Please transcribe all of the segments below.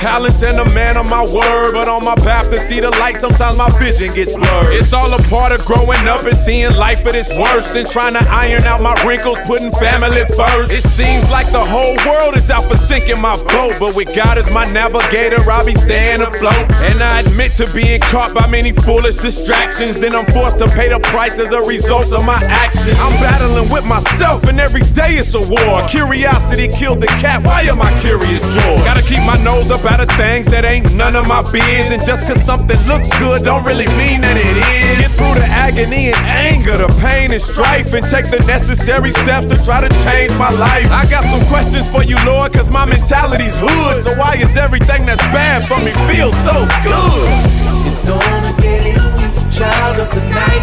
talents and a man of my word, but on my path to see the light, sometimes my vision gets blurred. It's all a part of growing up and seeing life at its worst, and trying to iron out my wrinkles, putting family first. It seems like the whole world is out for sinking my boat, but with God as my navigator, I'll be staying afloat. And I admit to being caught by many foolish distractions, then I'm forced to pay the price as a result of my actions. I'm battling with myself, and every day it's a war. Curiosity killed the cat, why am I curious, George? Gotta keep my nose up out of things that ain't none of my biz, and just cause something looks good don't really mean that it is. Get through the agony and anger, the pain and strife, and take the necessary steps to try to change my life. I got some questions for you, Lord, cause my mentality's hood. So why is everything that's bad for me feel so good? It's gonna get in you, child of the night,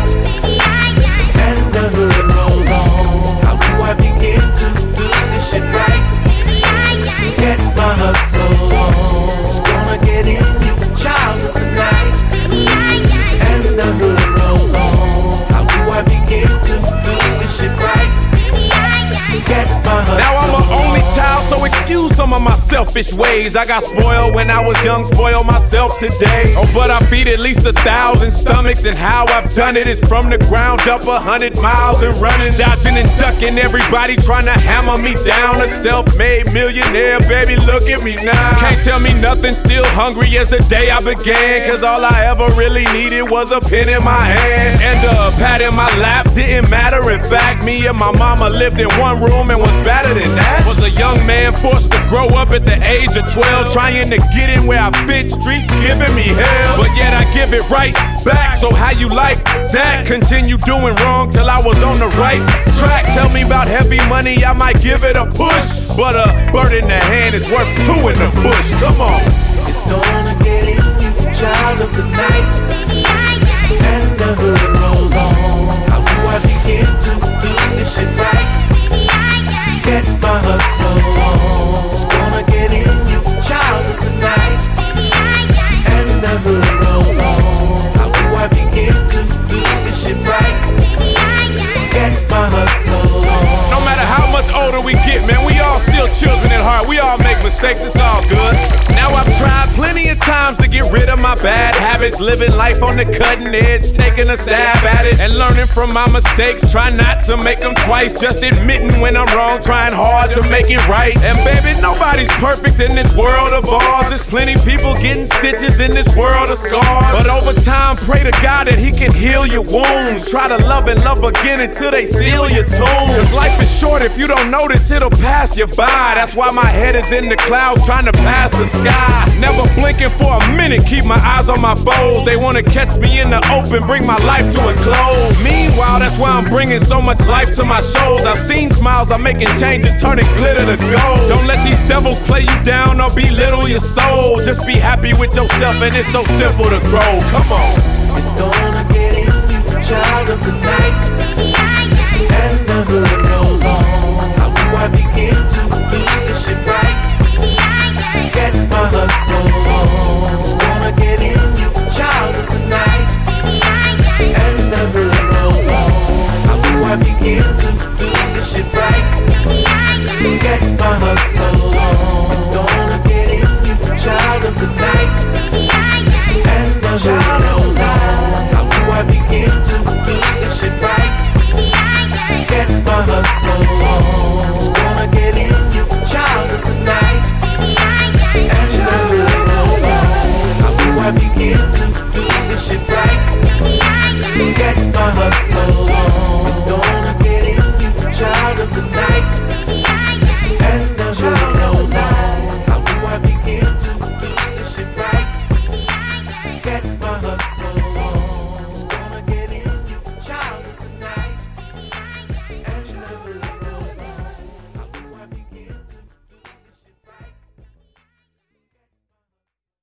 and the hood rolls on. How do I begin to do this shit right? Get my hustle on. It's gonna get in you, child of the night, and the hood rolls on. How do I begin to do this shit right? Get my hustle on. Now I'm an only child, so excuse some of my selfish ways. I got spoiled when I was young, spoil myself today. Oh, but I feed at least 1,000 stomachs, and how I've done it is from the ground up 100 miles and running, dodging and ducking everybody trying to hammer me down. A self-made millionaire, baby, look at me now. Can't tell me nothing, still hungry as the day I began, cause all I ever really needed was a pen in my hand and a pad in my lap. Didn't matter, in fact, me and my mama lived in one room and was better than that. Was a young man forced to grow up at the age of 12, trying to get in where I fit, streets giving me hell, but yet I give it right back. So how you like that? Continue doing wrong till I was on the right track. Tell me about heavy money, I might give it a push, but a bird in the hand is worth two in the bush. Come on. It's gonna get in you, child of the night, and the hood rolls on. How do I begin to do this shit right? Get my hustle on. It's gonna get in you, child of the night, and the hood rolls on. How do I begin to do this shit right? Get my hustle on. No matter how much older we get, man, we all still children at heart. We all make mistakes, it's all good. Now I've tried plenty of times to get rid of my bad habits, living life on the cutting edge, taking a stab at it, and learning from my mistakes. Try not to make them twice, just admitting when I'm wrong, trying hard to make it right. And baby, nobody's perfect in this world of ours. There's plenty people getting stitches in this world of scars, but over time, pray to God that He can heal your wounds. Try to love and love again until they seal your tomb. Cause life is short, if you don't notice, it'll pass you by. That's why my head is in the clouds, trying to pass the sky. Never blinking for a minute, keep my eyes on my foes. They wanna catch me in the open, bring my life to a close. Meanwhile, that's why I'm bringing so much life to my shows. I've seen smiles, I'm making changes, turning glitter to gold. Don't let these devils play you down or belittle your soul. Just be happy with yourself, and it's so simple to grow. Come on. It's gonna get in you, child of the night, and the hood rolls on. How do I begin to do this shit right? Get my hustle on. It's gonna get in you, child of the night, and the hood rolls on. How do I begin to do this shit right? Get my hustle on. It's gonna get in you, child of the night, and the hood rolls on. How do I begin to do this shit right? Get my hustle on. It's gonna get in you, child of the night, and the hood rolls on. How do I begin to do this shit right? Get my hustle on.